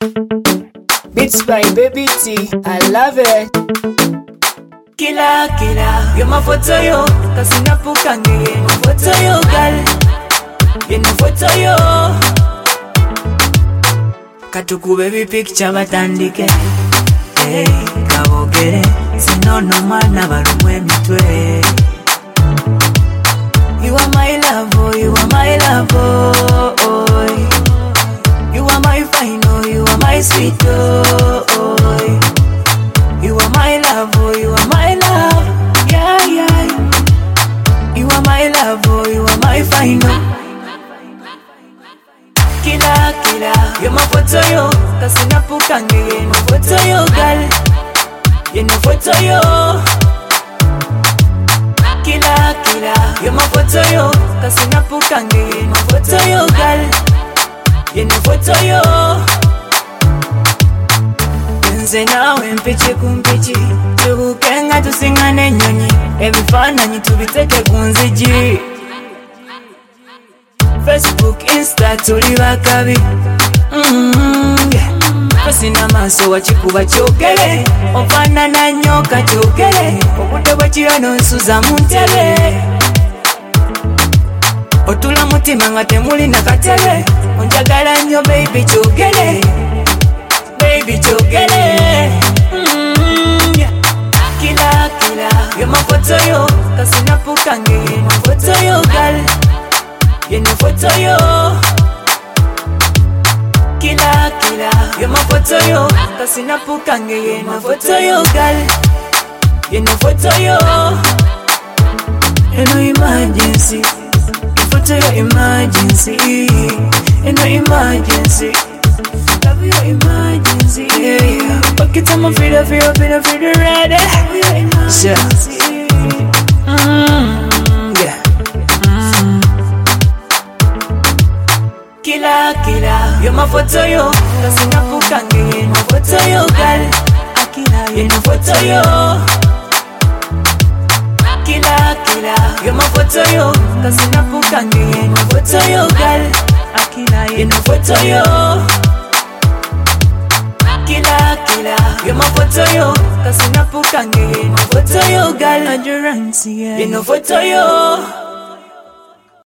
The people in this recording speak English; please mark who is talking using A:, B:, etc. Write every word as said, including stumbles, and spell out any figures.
A: Beats by Baby T, I love it.
B: Killer, killer, you're my photo yo, kasi napukange ye my photo yo, girl. Ye no photo yo. Katuku baby picture batandike. Hey, kabogere, sinono mwana barumwe mitwe. You are my love, oh, you are my love, oh. You are my final, you are my sweet, oh. You are my love, oh, you are my love, yeah, yeah. You are my love, oh, you are my final. Killer, killer, you're my photo yo, kasi napukange ye no photo yo, girl. Ye no photo yo. Killer, killer, you're my photo yo, kasi napukange ye no photo yo, girl. Ye no photo yo. Nze nawe mpichi kumpichi, tubukenga tusingane nyonyi, ebifaananyi tubiteke ku nzigi. Facebook, Insta tuli bakabi, mm, yeah. Fasina maaso wakikuba kyogere, ofaanana nnyo kakyogere, obudde bwekiro n'onsuza mu ntebe. Otula mutima nga temuli na katebe, onjagala nnyo baby kyogere, baby kyogere, mm, yeah. Killer, killer, you're my photo yo, kasi napukange ye my photo yo, girl. Ye no photo yo. Killer, killer, you're my photo yo, kasi napukange ye my photo yo, girl. Ye no photo yo. You know emergency, photo yo emergency. You know emergency, love your emergency, yeah, yeah. Pocket on my feet, I feel, I feel, I feel ready. Love your emergency, mm, yeah. Mm. Killer, killer, you're my photo yo, kasi napukange ye my photo yo, girl. Akila ye no photo yo. Killer, killer, you're my photo yo, kasi napukange ye my photo yo, girl. Akila ye no photo yo. Killer, killer, you're my photo yo, kasi napukange ye my photo yo, girl. Endurance, yeah. Ye no photo yo.